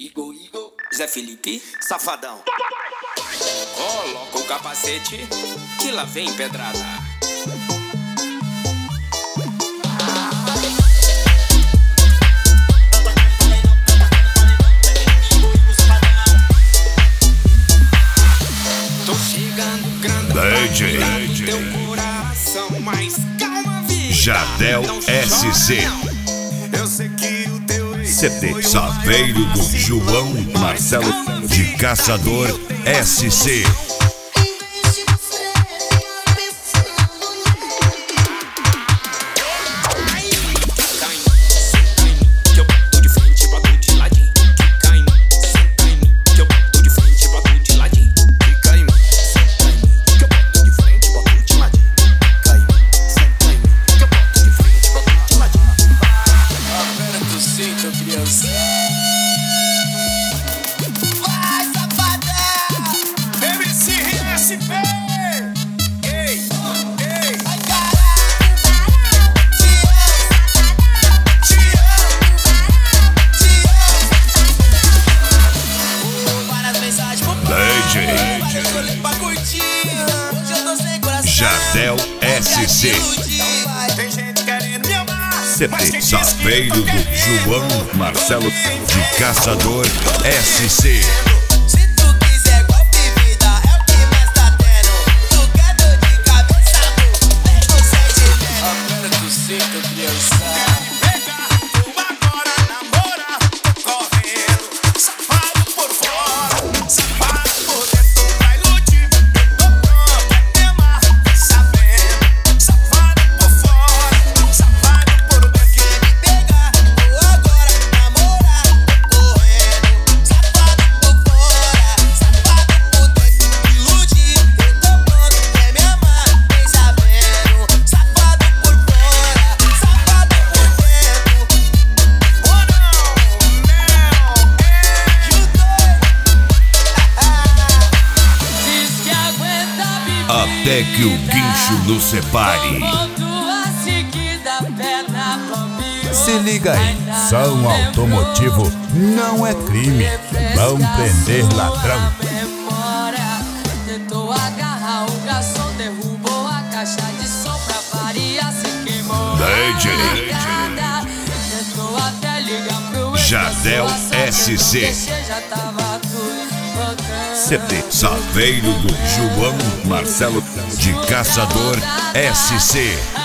Igor, Zé Felipe, Safadão. Coloca o capacete, que lá vem pedrada. Tô chegando grande, DJ teu coração, mas calma, vida. Jadel Não SC. chora, não. Eu sei que o teu CD Saveiro do João Marcelo de Caçador SC. Vai, safadão! MC RSP! Ei, ei! Ai, caralho! Te amo! Te amo! Várias mensagens pro DJ várias rolê pra curtir. Hoje eu tô sem coração. Jadel SC. Tem gente querendo me amar. CD Saveiro do João Marcelo de Caçador SC. Se tu quiser golpe, vida, é o que mais tá tendo. Tu quer dor de cabeça, vem com sentimento. Agora tu sinto, criança. Tu agora namora, tô correndo. Safado por fora, safado por dentro. Vai iludir, eu tô pronto, é me amar, sabendo. Safado por fora, safado por dentro. Quer me pegar, tu agora namorar, tô correndo. Safado por fora, safado por dentro. Iludir, eu tô pronto, quer me amar, vem sabendo. Safado por fora, safado por dentro. Oh não, e o dois. Diz que aguenta viver. Até que o guincho nos separe. Se liga aí, som automotivo não é crime, vão prender ladrão. Tentou agarrar o garçom, derrubou a caixa de som pra variar, se queimou. DJ Tentou até ligar pro Jadel SC. já tava tudo tocando. CD Saveiro do João Marcelo de Caçador SC.